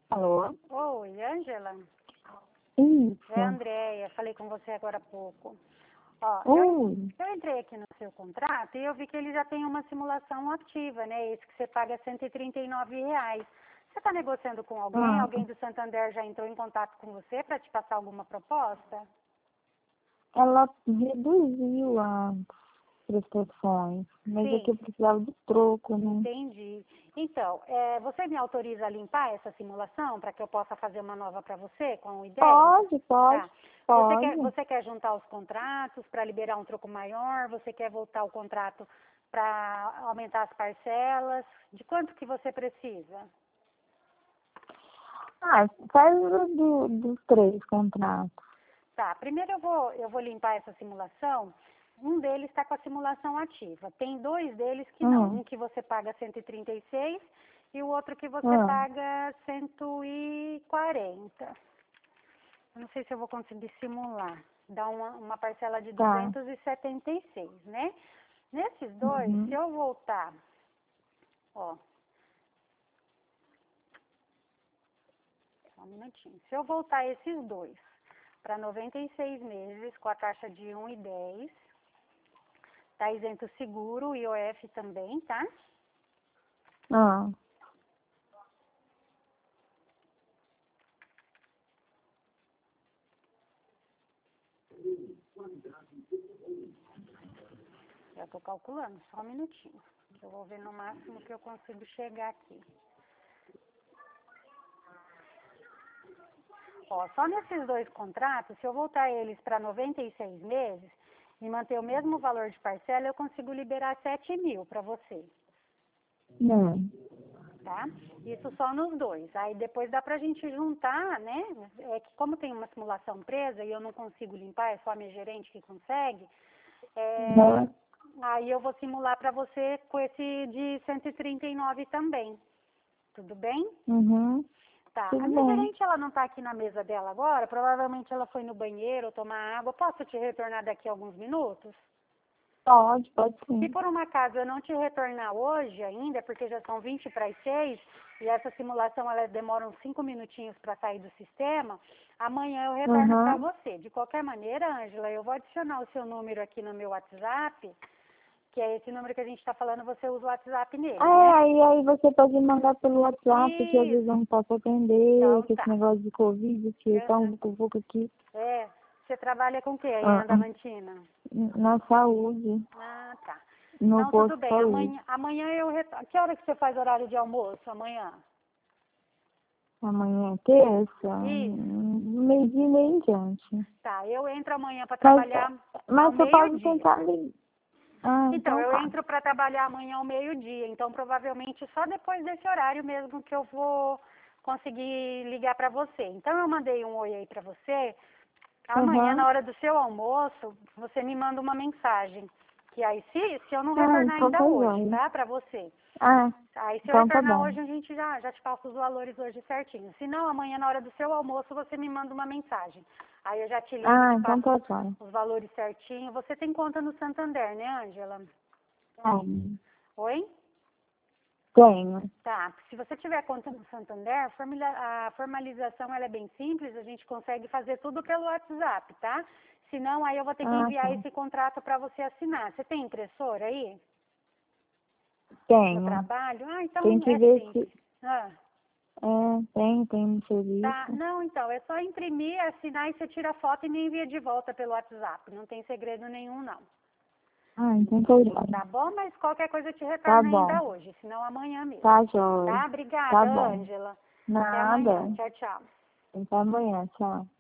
Alô? Oi, Ângela? Isso. É a Andréia, falei com você agora há pouco. Ó, Oi. eu entrei aqui no seu contrato e eu vi que ele já tem uma simulação ativa, né? Esse que você paga R$ 139. Você está negociando com alguém? Ah, Alguém do Santander já entrou em contato com você para te passar alguma proposta? ela reduziu as prestações, mas é que Sim, eu precisava de troco, né? entendi. Então, você me autoriza a limpar essa simulação para que eu possa fazer uma nova para você com o IDES? Pode, pode, Tá. pode. Você quer juntar os contratos para liberar um troco maior? Você quer voltar o contrato para aumentar as parcelas? De quanto que você precisa? Ah, faz dos 3 contratos. Tá, primeiro eu vou limpar essa simulação. Um deles está com a simulação ativa. Tem 2 deles que não. Um que você paga 136 e o outro que você Ah, paga 140. Eu não sei se eu vou conseguir simular. Dá uma parcela de tá. 276, né? Nesses dois, se Uhum. eu voltar, ó, só um minutinho. Se eu voltar esses dois para 96 meses com a taxa de 1,10, tá isento seguro, IOF também, tá? Ah, Já tô calculando, só um minutinho. Eu vou ver no máximo que eu consigo chegar aqui. Ó, só nesses 2 contratos, se eu voltar eles para 96 meses e manter o mesmo valor de parcela, eu consigo liberar 7 mil para você, não. tá? Isso só nos 2. Aí depois dá pra gente juntar, né? É que como tem uma simulação presa e eu não consigo limpar, é só a minha gerente que consegue, Não. aí eu vou simular para você com esse de 139 também. Tudo bem? Uhum. Tá. A Tudo minha bem. gerente, ela não tá aqui na mesa dela agora. Provavelmente ela foi no banheiro tomar água. Posso te retornar daqui a alguns minutos? Pode Se sim. por um acaso eu não te retornar hoje ainda, porque já são 20 para as 6, e essa simulação ela demora uns 5 minutinhos para sair do sistema, amanhã eu retorno para Uhum. você. De qualquer maneira, Ângela, eu vou adicionar o seu número aqui no meu WhatsApp, que é esse número que a gente está falando, você usa o WhatsApp nele, né? Aí você pode mandar pelo WhatsApp, que às vezes eu Isso. não posso atender, Então que esse tá. negócio de Covid, que tá Aham. um pouco aqui. Você trabalha com o que aí em Ah, Andamantina? na saúde, Ah, tá. no Não, tudo posto de bem. saúde. Amanhã eu retorno. Que hora que você faz horário de almoço? Amanhã? Amanhã é terça, Isso. meio-dia e meio em diante. Tá, eu entro amanhã para Mas, trabalhar ao mas você pode meio-dia. tentar ligar. Ah, Então, então eu tá. entro para trabalhar amanhã ao meio-dia. Então, provavelmente só depois desse horário mesmo que eu vou conseguir ligar para você. Então, eu mandei um oi aí para você. Amanhã, na Uhum. hora do seu almoço, você me manda uma mensagem. Que aí, se eu não Ah, retornar então ainda tá hoje, jóia. tá? Para você. Ah, Aí, se eu então tá retornar bom. hoje, a gente já te passa os valores hoje certinho. Se não, amanhã, na hora do seu almoço, você me manda uma mensagem. Aí eu já te ligo, Ah, te então passo tá jóia. os valores certinho. Você tem conta no Santander, né, Ângela? Tenho. Oi? Tenho. Tá. Se você tiver conta no Santander, a formalização ela é bem simples, a gente consegue fazer tudo pelo WhatsApp, tá? Senão, aí eu vou ter que Ah, enviar tá. esse contrato para você assinar. Você tem impressora aí? No Tenho. trabalho? Ah, Tem então que é ver se. simples. Ah. Tem no Tá, serviço. não, então, é só imprimir, assinar e você tira a foto e me envia de volta pelo WhatsApp. Não tem segredo nenhum, não. Ah, então tá jóia. Tá bom? Mas qualquer coisa eu te Tá retorno bom. ainda hoje, senão amanhã mesmo. Tá jóia. Tá? Tá Obrigada, bom. Ângela. Até amanhã. Nada. Tchau, tchau. Até amanhã. Tchau.